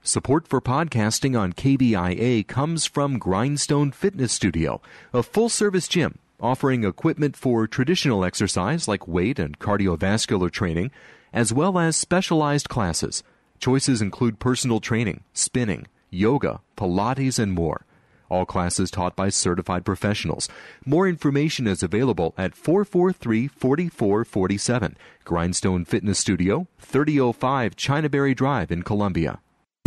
Support for podcasting on KBIA comes from Grindstone Fitness Studio, a full-service gym offering equipment for traditional exercise like weight and cardiovascular training, as well as specialized classes. Choices include personal training, spinning, yoga, Pilates, and more. All classes taught by certified professionals. More information is available at 443-4447. Grindstone Fitness Studio, 3005 Chinaberry Drive in Columbia.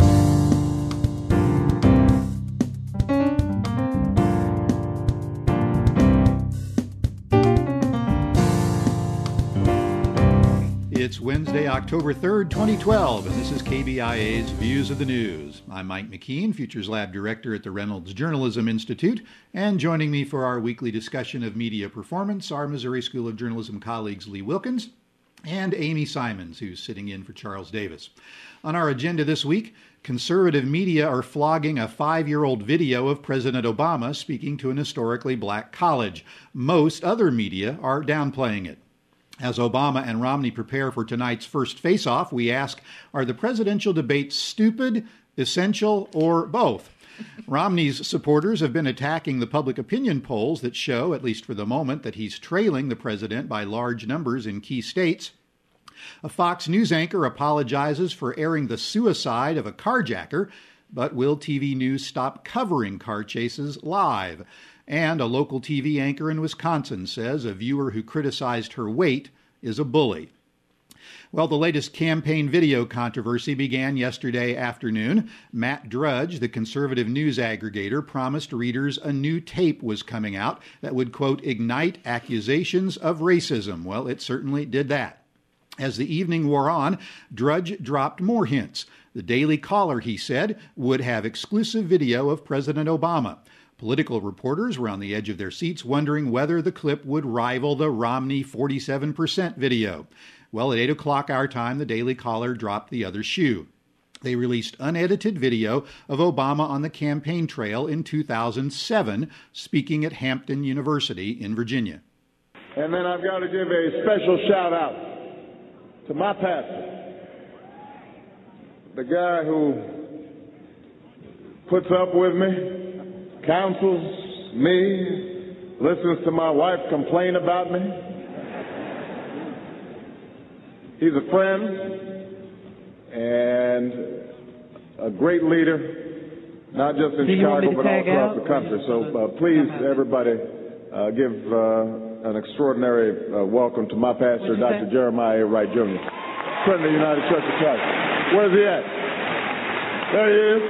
It's Wednesday, October 3rd, 2012, and this is KBIA's Views of the News. I'm Mike McKean, Futures Lab Director at the Reynolds Journalism Institute, and joining me for our weekly discussion of media performance are Missouri School of Journalism colleagues Lee Wilkins and Amy Simons, who's sitting in for Charles Davis. On our agenda this week, conservative media are flogging a 5-year-old video of President Obama speaking to an historically black college. Most other media are downplaying it. As Obama and Romney prepare for tonight's first face-off, we ask, are the presidential debates stupid, essential, or both? Romney's supporters have been attacking the public opinion polls that show, at least for the moment, that he's trailing the president by large numbers in key states. A Fox News anchor apologizes for airing the suicide of a carjacker, but will TV News stop covering car chases live? And a local TV anchor in Wisconsin says a viewer who criticized her weight is a bully. Well, the latest campaign video controversy began yesterday afternoon. Matt Drudge, the conservative news aggregator, promised readers a new tape was coming out that would, quote, ignite accusations of racism. Well, it certainly did that. As the evening wore on, Drudge dropped more hints. The Daily Caller, he said, would have exclusive video of President Obama. Political reporters were on the edge of their seats wondering whether the clip would rival the Romney 47% video. Well, at 8 o'clock our time, the Daily Caller dropped the other shoe. They released unedited video of Obama on the campaign trail in 2007, speaking at Hampton University in Virginia. And then I've got to give a special shout out to my pastor, the guy who puts up with me, counsels me, listens to my wife complain about me. He's a friend and a great leader, not just in Chicago, but all across the country. So please, everybody, give an extraordinary welcome to my pastor, Dr. Jeremiah A. Wright, Jr., President of the United Church of Christ. Where's he at? There he is.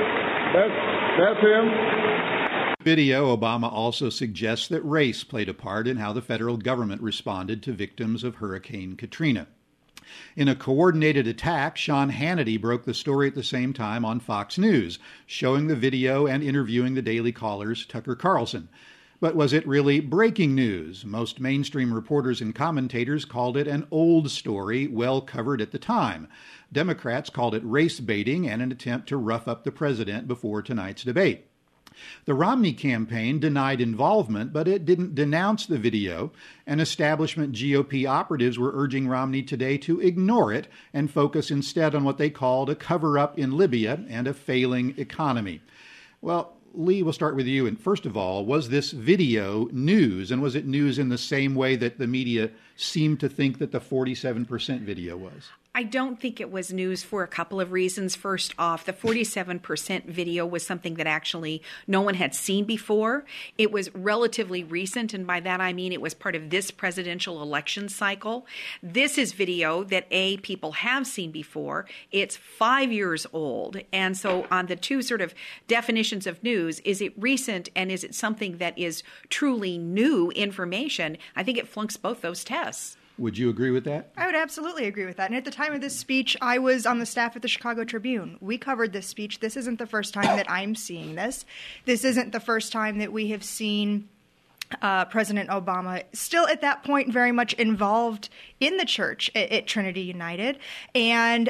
That's him. Video, Obama also suggests that race played a part in how the federal government responded to victims of Hurricane Katrina. In a coordinated attack, Sean Hannity broke the story at the same time on Fox News, showing the video and interviewing the Daily Caller's Tucker Carlson. But was it really breaking news? Most mainstream reporters and commentators called it an old story, well covered at the time. Democrats called it race baiting and an attempt to rough up the president before tonight's debate. The Romney campaign denied involvement, but it didn't denounce the video, and establishment GOP operatives were urging Romney today to ignore it and focus instead on what they called a cover-up in Libya and a failing economy. Well, Lee, we'll start with you. And first of all, was this video news? And was it news in the same way that the media seemed to think that the 47% video was? I don't think it was news for a couple of reasons. First off, the 47% video was something that actually no one had seen before. It was relatively recent, and by that I mean it was part of this presidential election cycle. This is video that, people have seen before. It's 5 years old. And so on the two sort of definitions of news, is it recent and is it something that is truly new information? I think it flunks both those tests. Would you agree with that? I would absolutely agree with that. And at the time of this speech, I was on the staff at the Chicago Tribune. We covered this speech. This isn't the first time that I'm seeing this. This isn't the first time that we have seen President Obama still at that point very much involved in the church at Trinity United and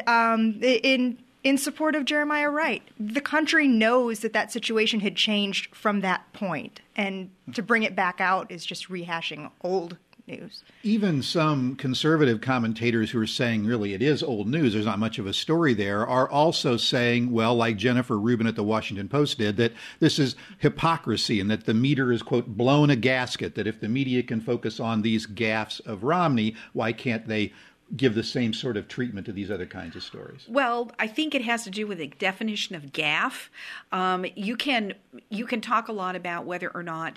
in support of Jeremiah Wright. The country knows that situation had changed from that point. And to bring it back out is just rehashing old news. Even some conservative commentators who are saying, really, it is old news, there's not much of a story there, are also saying, well, like Jennifer Rubin at the Washington Post did, that this is hypocrisy and that the meter is, quote, blown a gasket, that if the media can focus on these gaffes of Romney, why can't they give the same sort of treatment to these other kinds of stories? Well, I think it has to do with the definition of gaffe. You can talk a lot about whether or not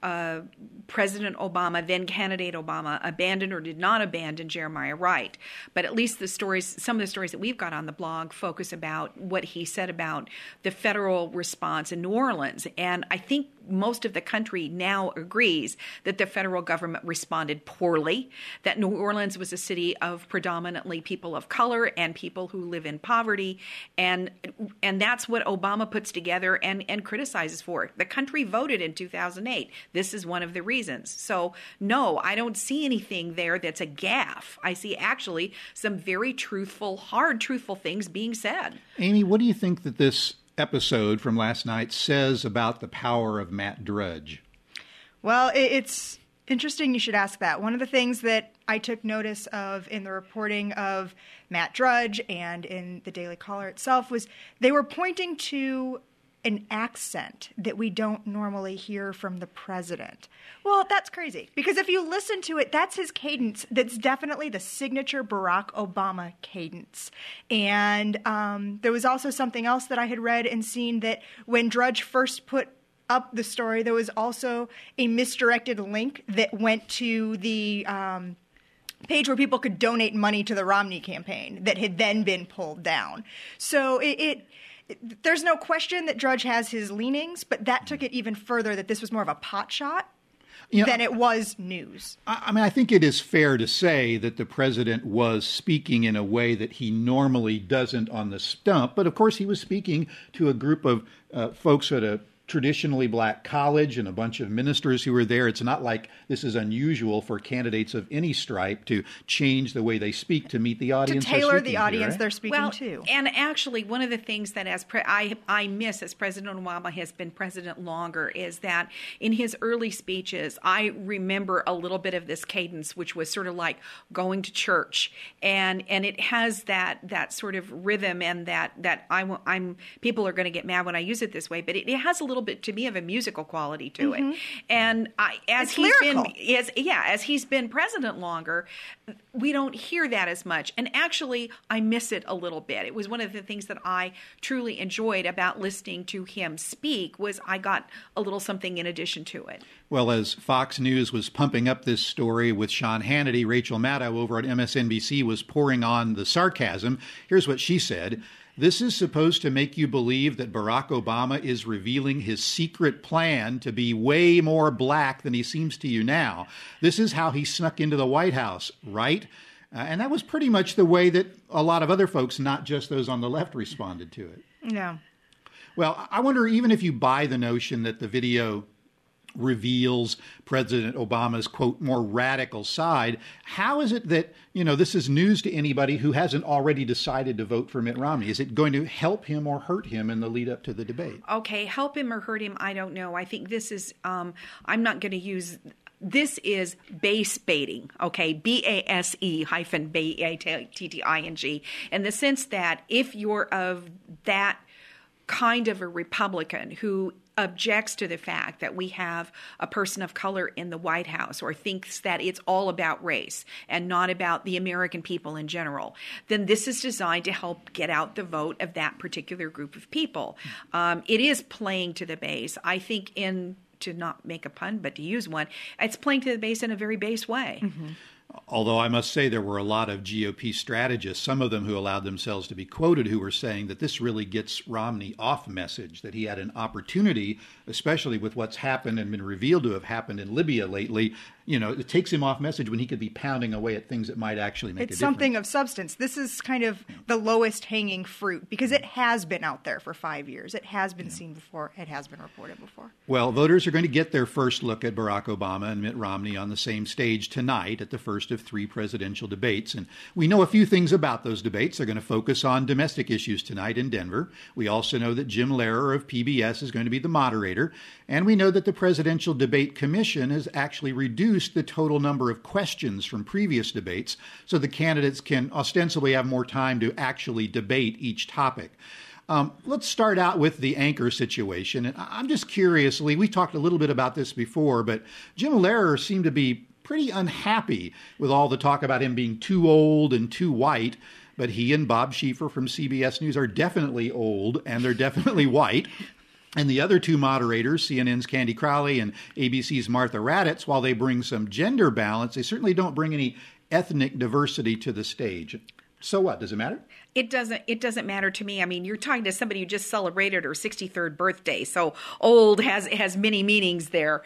President Obama, then candidate Obama, abandoned or did not abandon Jeremiah Wright. But at least some of the stories that we've got on the blog focus about what he said about the federal response in New Orleans. And I think most of the country now agrees that the federal government responded poorly, that New Orleans was a city of predominantly people of color and people who live in poverty. And that's what Obama puts together and criticizes for. The country voted in 2008. This is one of the reasons. So, no, I don't see anything there that's a gaffe. I see actually some very truthful things being said. Amy, what do you think that this episode from last night says about the power of Matt Drudge? Well, it's interesting you should ask that. One of the things that I took notice of in the reporting of Matt Drudge and in the Daily Caller itself was they were pointing to an accent that we don't normally hear from the president. Well, that's crazy, because if you listen to it, that's his cadence. That's definitely the signature Barack Obama cadence. And there was also something else that I had read and seen, that when Drudge first put up the story, there was also a misdirected link that went to the page where people could donate money to the Romney campaign that had then been pulled down. So there's no question that Drudge has his leanings, but that took it even further, that this was more of a pot shot than it was news. I mean, I think it is fair to say that the president was speaking in a way that he normally doesn't on the stump. But, of course, he was speaking to a group of folks at a traditionally black college and a bunch of ministers who were there. It's not like this is unusual for candidates of any stripe to change the way they speak to meet the audience. To tailor the audience they're speaking to. And actually, one of the things that I miss as President Obama has been president longer is that in his early speeches, I remember a little bit of this cadence, which was sort of like going to church. And it has that sort of rhythm, and that I'm people are going to get mad when I use it this way, but it has a little bit to me of a musical quality to it. And as he's been president longer, we don't hear that as much. And actually, I miss it a little bit. It was one of the things that I truly enjoyed about listening to him speak, was I got a little something in addition to it. Well, as Fox News was pumping up this story with Sean Hannity, Rachel Maddow over at MSNBC was pouring on the sarcasm. Here's what she said. This is supposed to make you believe that Barack Obama is revealing his secret plan to be way more black than he seems to you now. This is how he snuck into the White House, right? And that was pretty much the way that a lot of other folks, not just those on the left, responded to it. Yeah. Well, I wonder, even if you buy the notion that the video reveals President Obama's, quote, more radical side, how is it that, this is news to anybody who hasn't already decided to vote for Mitt Romney? Is it going to help him or hurt him in the lead up to the debate? Okay, help him or hurt him, I don't know. I think this is, I'm not going to use... This is base baiting, okay, BASE-BATTING, in the sense that if you're of that kind of a Republican who objects to the fact that we have a person of color in the White House, or thinks that it's all about race and not about the American people in general, then this is designed to help get out the vote of that particular group of people. It is playing to the base. I think to not make a pun, but to use one, it's playing to the base in a very base way. Mm-hmm. Although I must say there were a lot of GOP strategists, some of them who allowed themselves to be quoted, who were saying that this really gets Romney off message, that he had an opportunity, especially with what's happened and been revealed to have happened in Libya lately. It takes him off message when he could be pounding away at things that might actually make a difference. It's something of substance. This is kind of the lowest hanging fruit, because it has been out there for 5 years. It has been seen before. It has been reported before. Well, voters are going to get their first look at Barack Obama and Mitt Romney on the same stage tonight at the first of 3 presidential debates. And we know a few things about those debates. They're going to focus on domestic issues tonight in Denver. We also know that Jim Lehrer of PBS is going to be the moderator. And we know that the Presidential Debate Commission has actually reduced the total number of questions from previous debates so the candidates can ostensibly have more time to actually debate each topic. Let's start out with the anchor situation. And I'm just curious, Lee, we talked a little bit about this before, but Jim Lehrer seemed to be pretty unhappy with all the talk about him being too old and too white. But he and Bob Schieffer from CBS News are definitely old, and they're definitely white. And the other 2 moderators, CNN's Candy Crowley and ABC's Martha Raddatz, while they bring some gender balance, they certainly don't bring any ethnic diversity to the stage. So what? Does it matter? It doesn't matter to me. I mean, you're talking to somebody who just celebrated her 63rd birthday, so old has many meanings there.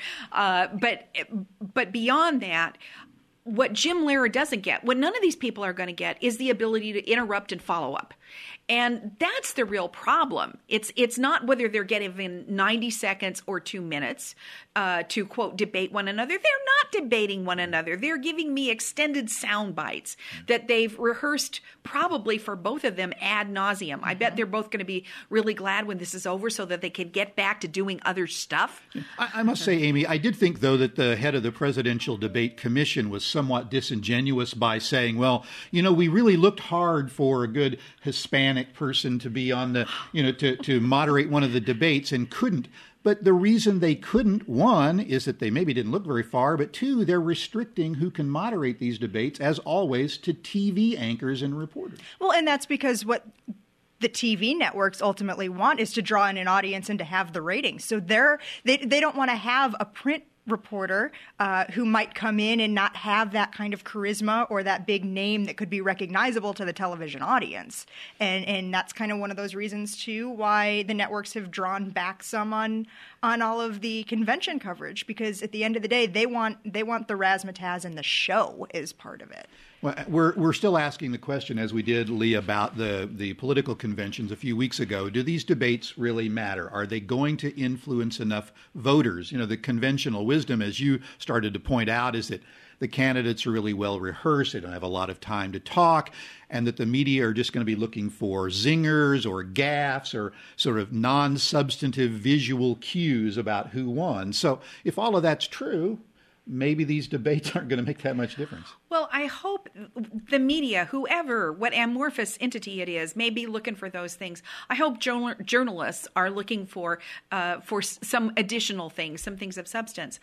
But beyond that, what Jim Lehrer doesn't get, what none of these people are going to get, is the ability to interrupt and follow up. And that's the real problem. It's not whether they're given 90 seconds or 2 minutes to, quote, debate one another. They're not debating one another. They're giving me extended sound bites that they've rehearsed probably for both of them ad nauseum. I bet they're both going to be really glad when this is over so that they can get back to doing other stuff. I must say, Amy, I did think, though, that the head of the Presidential Debate Commission was somewhat disingenuous by saying, well, we really looked hard for a good Hispanic person to be on the, to moderate one of the debates and couldn't. But the reason they couldn't, 1, is that they maybe didn't look very far, but 2, they're restricting who can moderate these debates, as always, to TV anchors and reporters. Well, and that's because what the TV networks ultimately want is to draw in an audience and to have the ratings. So they don't want to have a print reporter who might come in and not have that kind of charisma or that big name that could be recognizable to the television audience. And that's kind of one of those reasons, too, why the networks have drawn back some on all of the convention coverage, because at the end of the day, they want the razzmatazz and the show as part of it. Well, we're still asking the question, as we did, Lee, about the political conventions a few weeks ago. Do these debates really matter? Are they going to influence enough voters? The conventional wisdom, as you started to point out, is that the candidates are really well rehearsed. They don't have a lot of time to talk, and that the media are just going to be looking for zingers or gaffes or sort of non-substantive visual cues about who won. So if all of that's true, maybe these debates aren't going to make that much difference. Well, I hope the media, whoever, what amorphous entity it is, may be looking for those things. I hope journalists are looking for some additional things, some things of substance.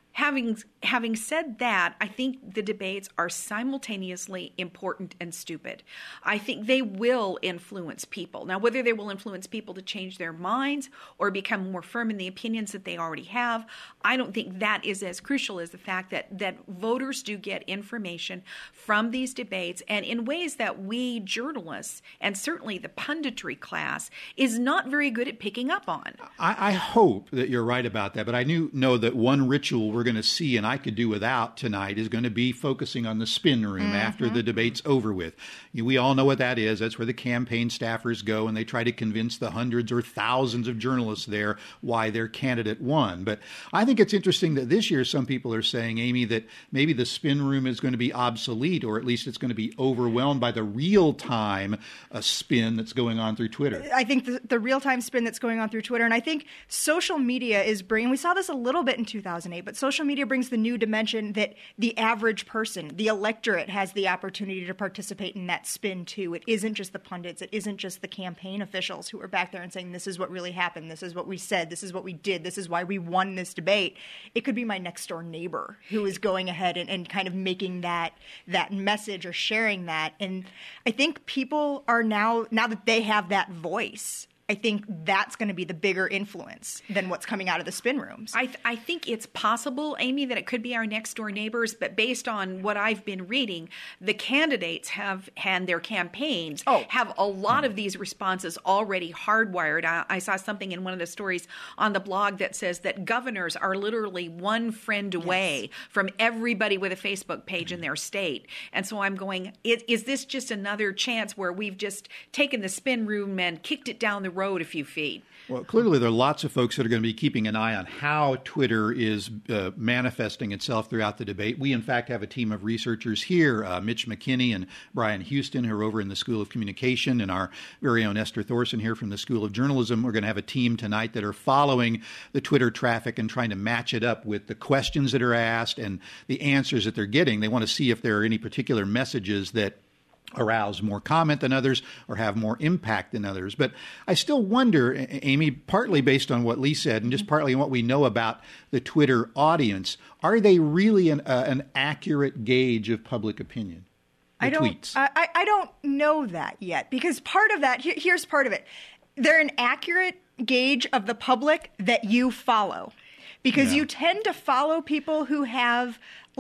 Having said that, I think the debates are simultaneously important and stupid. I think they will influence people. Now, whether they will influence people to change their minds or become more firm in the opinions that they already have, I don't think that is as crucial as the fact that voters do get information from these debates, and in ways that we journalists, and certainly the punditry class, is not very good at picking up on. I hope that you're right about that, but I know that one ritual we're going to see, and I could do without tonight, is going to be focusing on the spin room after the debate's over with. We all know what that is. That's where the campaign staffers go, and they try to convince the hundreds or thousands of journalists there why their candidate won. But I think it's interesting that this year some people are saying, Amy, that maybe the spin room is going to be obsolete, or at least it's going to be overwhelmed by the real-time spin that's going on through Twitter. I think the real-time spin that's going on through Twitter, and I think social media is bringing, we saw this a little bit in 2008, but social media brings the new dimension that the average person, the electorate, has the opportunity to participate in that spin too. It isn't just the pundits. It isn't just the campaign officials who are back there and saying, this is what really happened. This is what we said. This is what we did. This is why we won this debate. It could be my next door neighbor who is going ahead and kind of making that message or sharing that. And I think people are now that they have that voice, I think that's going to be the bigger influence than what's coming out of the spin rooms. I think it's possible, Amy, that it could be our next door neighbors, but based on what I've been reading, the candidates and their campaigns have a lot of these responses already hardwired. I saw something in one of the stories on the blog that says that governors are literally one friend away from everybody with a Facebook page in their state. And so I'm going, is this just another chance where we've just taken the spin room and kicked it down the road road a few feet. Well, clearly there are lots of folks that are going to be keeping an eye on how Twitter is manifesting itself throughout the debate. We, in fact, have a team of researchers here, Mitch McKinney and Brian Houston, who are over in the School of Communication, and our very own Esther Thorson here from the School of Journalism. We're going to have a team tonight that are following the Twitter traffic and trying to match it up with the questions that are asked and the answers that they're getting. They want to see if there are any particular messages that arouse more comment than others or have more impact than others. But I still wonder, Amy, partly based on what Lee said and just partly on what we know about the Twitter audience, are they really an accurate gauge of public opinion? I don't know that yet, because part of that, here's part of it. They're an accurate gauge of the public that you follow, because you tend to follow people who have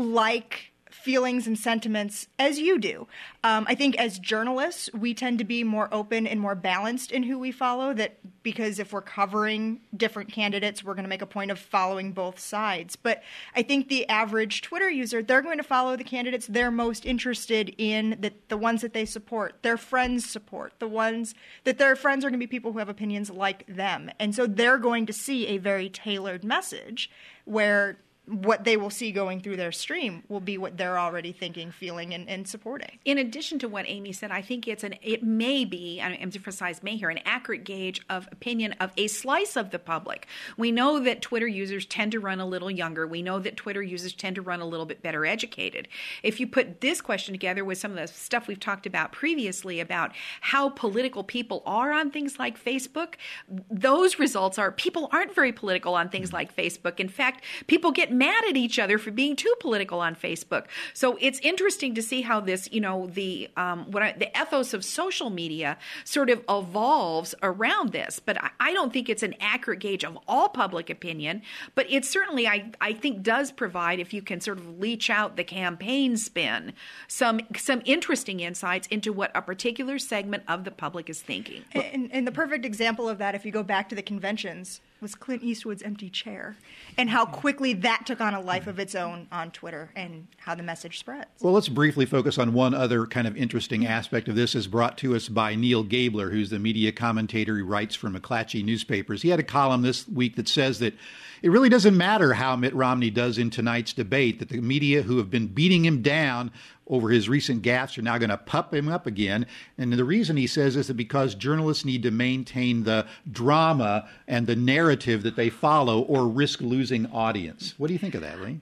feelings and sentiments as you do. I think as journalists, we tend to be more open and more balanced in who we follow, because if we're covering different candidates, we're going to make a point of following both sides. But I think the average Twitter user, they're going to follow the candidates they're most interested in, the ones that they support, their friends support, the ones that their friends are going to be people who have opinions like them. And so they're going to see a very tailored message where what they will see going through their stream will be what they're already thinking, feeling, and supporting. In addition to what Amy said, I think it may be, I emphasize may here, an accurate gauge of opinion of a slice of the public. We know that Twitter users tend to run a little younger. We know that Twitter users tend to run a little bit better educated. If you put this question together with some of the stuff we've talked about previously about how political people are on things like Facebook, those results are people aren't very political on things like Facebook. In fact, people get mad at each other for being too political on Facebook. So it's interesting to see how this, the ethos of social media sort of evolves around this. But I don't think it's an accurate gauge of all public opinion. But it certainly, I think, does provide, if you can sort of leach out the campaign spin, some interesting insights into what a particular segment of the public is thinking. And the perfect example of that, if you go back to the conventions, was Clint Eastwood's empty chair, and how quickly that took on a life of its own on Twitter and how the message spreads. Well, let's briefly focus on one other kind of interesting aspect of this, as brought to us by Neil Gabler, who's the media commentator who writes for McClatchy newspapers. He had a column this week that says that it really doesn't matter how Mitt Romney does in tonight's debate, that the media who have been beating him down over his recent gaffes are now going to pup him up again. And the reason he says is that because journalists need to maintain the drama and the narrative that they follow or risk losing audience. What do you think of that, Lee?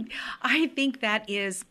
I think that is,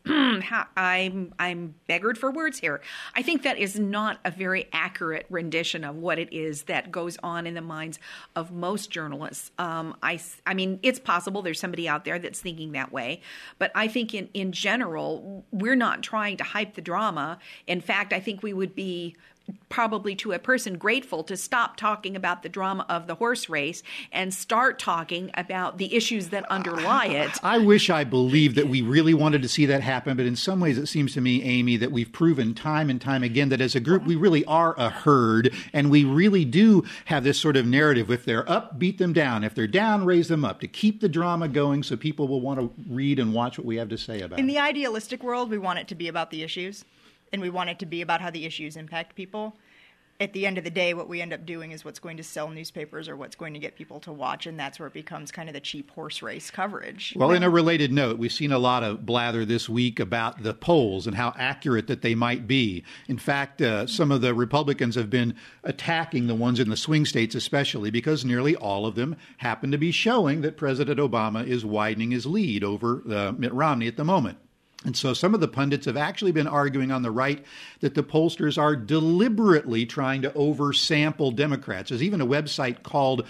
I'm beggared for words here. I think that is not a very accurate rendition of what it is that goes on in the minds of most journalists. I mean, it's possible there's somebody out there that's thinking that way, but I think in general, we're not trying to hype the drama. In fact, I think we would be probably to a person grateful to stop talking about the drama of the horse race and start talking about the issues that underlie it. I wish I believed that we really wanted to see that happen, but in some ways it seems to me, Amy, that we've proven time and time again that as a group we really are a herd, and we really do have this sort of narrative. If they're up, beat them down. If they're down, raise them up, to keep the drama going so people will want to read and watch what we have to say about it. In the idealistic world, we want it to be about the issues. And we want it to be about how the issues impact people. At the end of the day, what we end up doing is what's going to sell newspapers or what's going to get people to watch, and that's where it becomes kind of the cheap horse race coverage. Well, in a related note, we've seen a lot of blather this week about the polls and how accurate that they might be. In fact, some of the Republicans have been attacking the ones in the swing states especially because nearly all of them happen to be showing that President Obama is widening his lead over Mitt Romney at the moment. And so some of the pundits have actually been arguing on the right that the pollsters are deliberately trying to oversample Democrats. There's even a website called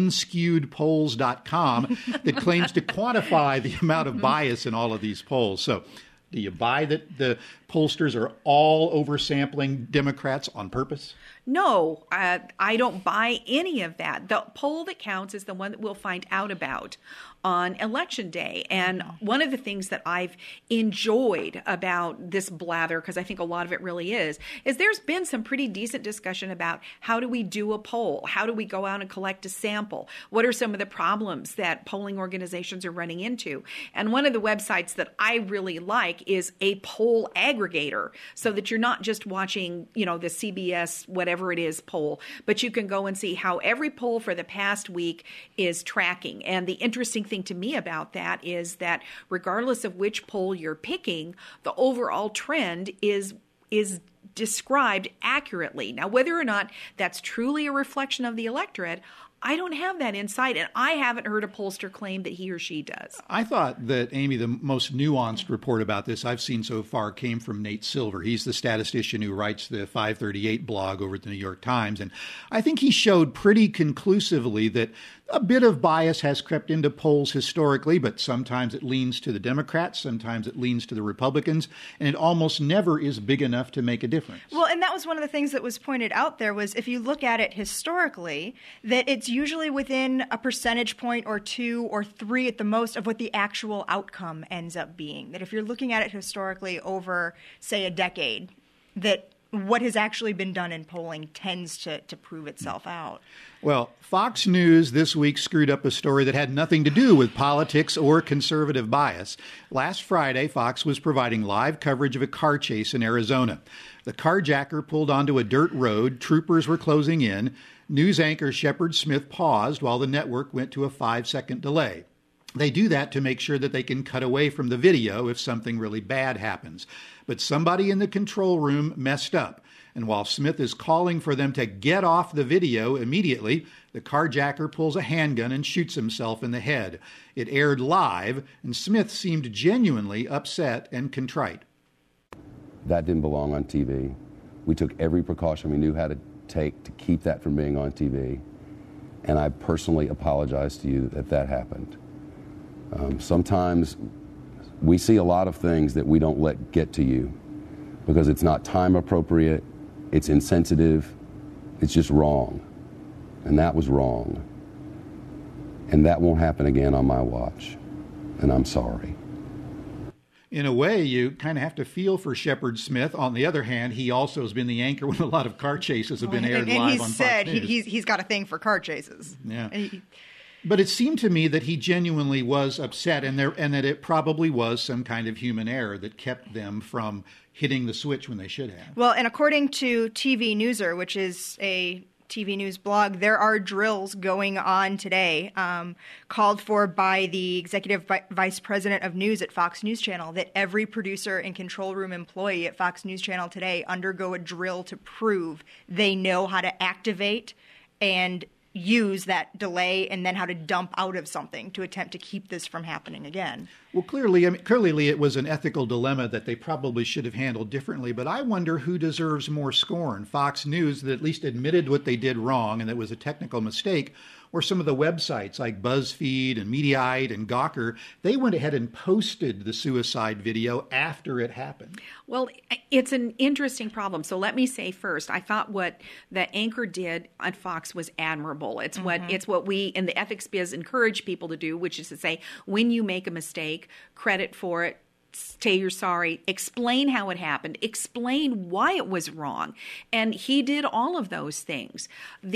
unskewedpolls.com that claims to quantify the amount of bias in all of these polls. So do you buy that the pollsters are all oversampling Democrats on purpose? No, I don't buy any of that. The poll that counts is the one that we'll find out about on Election Day. And one of the things that I've enjoyed about this blather, because I think a lot of it really is there's been some pretty decent discussion about how do we do a poll? How do we go out and collect a sample? What are some of the problems that polling organizations are running into? And one of the websites that I really like is a poll egg aggregator, so that you're not just watching, the CBS whatever it is poll, but you can go and see how every poll for the past week is tracking. And the interesting thing to me about that is that regardless of which poll you're picking, the overall trend is described accurately. Now, whether or not that's truly a reflection of the electorate, I don't have that insight, and I haven't heard a pollster claim that he or she does. I thought that, Amy, the most nuanced report about this I've seen so far came from Nate Silver. He's the statistician who writes the 538 blog over at the New York Times, and I think he showed pretty conclusively that a bit of bias has crept into polls historically, but sometimes it leans to the Democrats, sometimes it leans to the Republicans, and it almost never is big enough to make a difference. Well, and that was one of the things that was pointed out there was if you look at it historically, that it's usually within a percentage point or 2 or 3 at the most of what the actual outcome ends up being. That if you're looking at it historically over, say, a decade, that what has actually been done in polling tends to prove itself out. Well, Fox News this week screwed up a story that had nothing to do with politics or conservative bias. Last Friday, Fox was providing live coverage of a car chase in Arizona. The carjacker pulled onto a dirt road. Troopers were closing in. News anchor Shepard Smith paused while the network went to a 5-second delay. They do that to make sure that they can cut away from the video if something really bad happens. But somebody in the control room messed up. And while Smith is calling for them to get off the video immediately, the carjacker pulls a handgun and shoots himself in the head. It aired live, and Smith seemed genuinely upset and contrite. That didn't belong on TV. We took every precaution we knew how to take to keep that from being on TV. And I personally apologize to you that happened. Sometimes we see a lot of things that we don't let get to you because it's not time appropriate, it's insensitive, it's just wrong. And that was wrong. And that won't happen again on my watch. And I'm sorry. In a way, you kind of have to feel for Shepard Smith. On the other hand, he also has been the anchor when a lot of car chases have been aired live on Fox News. And he said he's got a thing for car chases. Yeah. But it seemed to me that he genuinely was upset and that it probably was some kind of human error that kept them from hitting the switch when they should have. Well, and according to TV Newser, which is a TV News blog, there are drills going on today called for by the executive vice president of news at Fox News Channel that every producer and control room employee at Fox News Channel today undergo a drill to prove they know how to activate and use that delay and then how to dump out of something to attempt to keep this from happening again. Well, clearly it was an ethical dilemma that they probably should have handled differently, but I wonder who deserves more scorn. Fox News, that at least admitted what they did wrong and that it was a technical mistake, or some of the websites like BuzzFeed and Mediaite and Gawker, they went ahead and posted the suicide video after it happened. Well, it's an interesting problem. So let me say first, I thought what the anchor did on Fox was admirable. It's what we in the ethics biz encourage people to do, which is to say, when you make a mistake, credit for it, say you're sorry, explain how it happened, explain why it was wrong. And he did all of those things.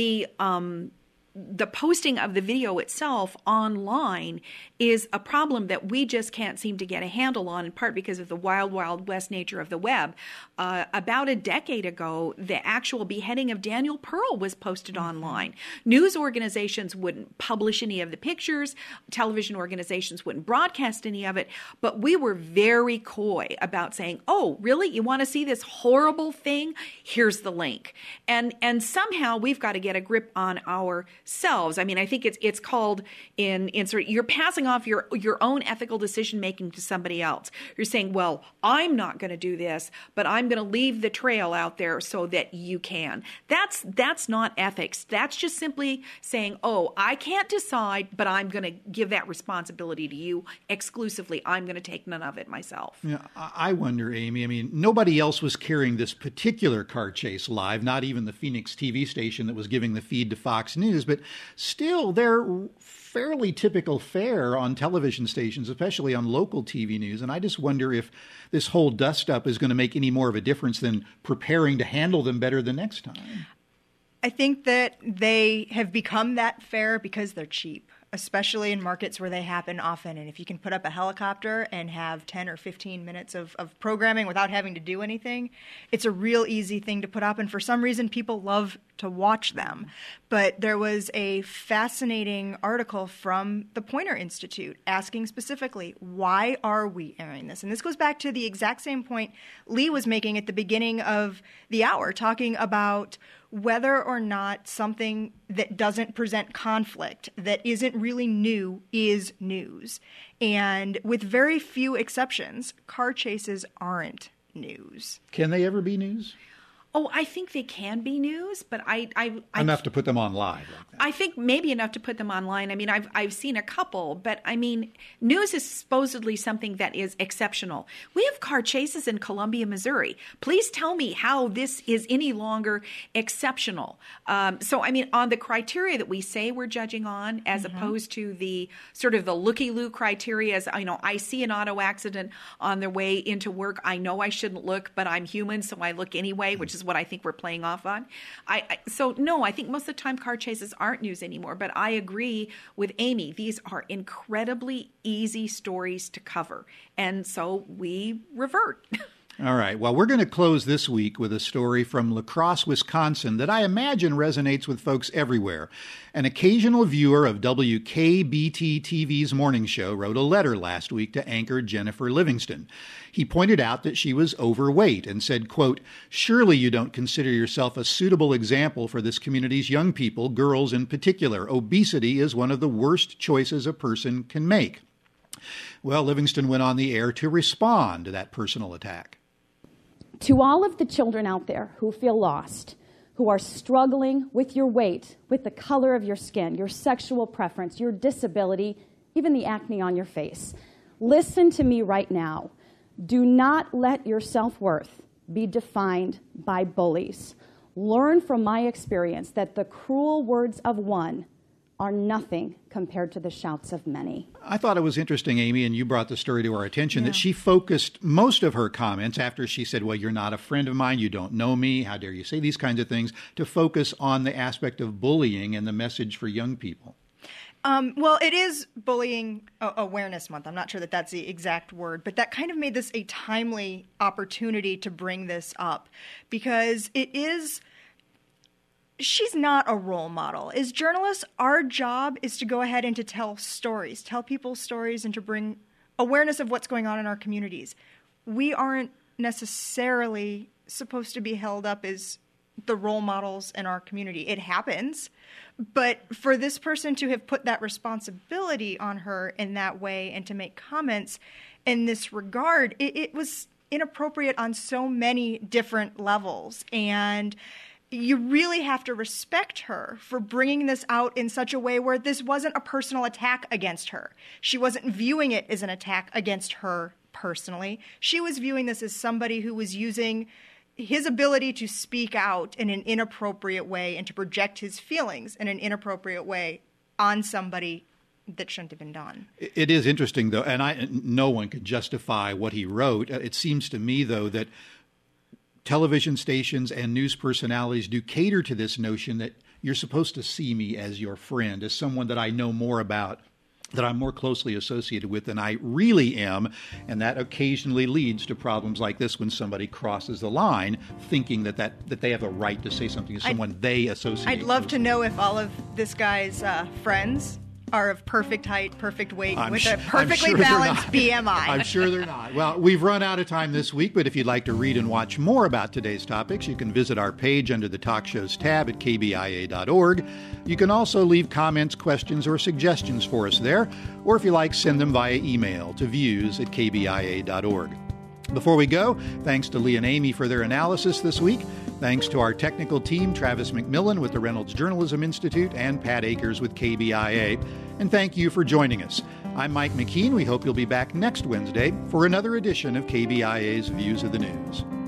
The posting of the video itself online is a problem that we just can't seem to get a handle on, in part because of the wild, wild west nature of the web. About a decade ago, the actual beheading of Daniel Pearl was posted online. News organizations wouldn't publish any of the pictures. Television organizations wouldn't broadcast any of it. But we were very coy about saying, oh, really? You want to see this horrible thing? Here's the link. And somehow we've got to get a grip on ourselves. I mean, I think it's called in sort of, you're passing off your own ethical decision making to somebody else. You're saying, well, I'm not going to do this, but I'm going to leave the trail out there so that you can. That's not ethics. That's just simply saying, oh, I can't decide, but I'm going to give that responsibility to you exclusively. I'm going to take none of it myself. Yeah, I wonder, Amy, I mean, nobody else was carrying this particular car chase live, not even the Phoenix TV station that was giving the feed to Fox News, but still they're fairly typical fare on television stations, especially on local TV news. And I just wonder if this whole dust-up is going to make any more of a difference than preparing to handle them better the next time. I think that they have become that fare because they're cheap. especially in markets where they happen often. And if you can put up a helicopter and have 10 or 15 minutes of programming without having to do anything, it's a real easy thing to put up. And for some reason, people love to watch them. But there was a fascinating article from the Poynter Institute asking specifically, why are we airing this? And this goes back to the exact same point Lee was making at the beginning of the hour, talking about whether or not something that doesn't present conflict, that isn't really new, is news. And with very few exceptions, car chases aren't news. Can they ever be news? Oh, I think they can be news, but enough to put them on live. Like that. I think maybe enough to put them online. I mean, I've seen a couple, but I mean, news is supposedly something that is exceptional. We have car chases in Columbia, Missouri. Please tell me how this is any longer exceptional. So, I mean, on the criteria that we say we're judging on, as opposed to the sort of the looky-loo criteria, as I see an auto accident on their way into work. I know I shouldn't look, but I'm human, so I look anyway, which is what I think we're playing off on. So no, I think most of the time car chases aren't news anymore, but I agree with Amy. These are incredibly easy stories to cover. And so we revert. All right. Well, we're going to close this week with a story from La Crosse, Wisconsin that I imagine resonates with folks everywhere. An occasional viewer of WKBT-TV's morning show wrote a letter last week to anchor Jennifer Livingston. He pointed out that she was overweight and said, quote, "Surely you don't consider yourself a suitable example for this community's young people, girls in particular. Obesity is one of the worst choices a person can make." Well, Livingston went on the air to respond to that personal attack. To all of the children out there who feel lost, who are struggling with your weight, with the color of your skin, your sexual preference, your disability, even the acne on your face, listen to me right now. Do not let your self-worth be defined by bullies. Learn from my experience that the cruel words of one are nothing compared to the shouts of many. I thought it was interesting, Amy, and you brought the story to our attention, that she focused most of her comments after she said, well, you're not a friend of mine, you don't know me, how dare you say these kinds of things, to focus on the aspect of bullying and the message for young people. Well, it is Bullying Awareness Month. I'm not sure that that's the exact word, but that kind of made this a timely opportunity to bring this up because it is... She's not a role model. As journalists, our job is to go ahead and to tell stories, tell people stories, and to bring awareness of what's going on in our communities. We aren't necessarily supposed to be held up as the role models in our community. It happens, but for this person to have put that responsibility on her in that way and to make comments in this regard, it was inappropriate on so many different levels. And you really have to respect her for bringing this out in such a way where this wasn't a personal attack against her. She wasn't viewing it as an attack against her personally. She was viewing this as somebody who was using his ability to speak out in an inappropriate way and to project his feelings in an inappropriate way on somebody that shouldn't have been done. It is interesting, though, and no one could justify what he wrote. It seems to me, though, that television stations and news personalities do cater to this notion that you're supposed to see me as your friend, as someone that I know more about, that I'm more closely associated with than I really am. And that occasionally leads to problems like this when somebody crosses the line thinking that they have a right to say something to someone they associate with. I'd love to know if all of this guy's friends are of perfect height, perfect weight, with a perfectly balanced BMI. I'm sure they're not. Well, we've run out of time this week, but if you'd like to read and watch more about today's topics, you can visit our page under the Talk Shows tab at kbia.org. You can also leave comments, questions, or suggestions for us there, or if you like, send them via email to views@kbia.org. Before we go, thanks to Lee and Amy for their analysis this week. Thanks to our technical team, Travis McMillan with the Reynolds Journalism Institute and Pat Akers with KBIA. And thank you for joining us. I'm Mike McKean. We hope you'll be back next Wednesday for another edition of KBIA's Views of the News.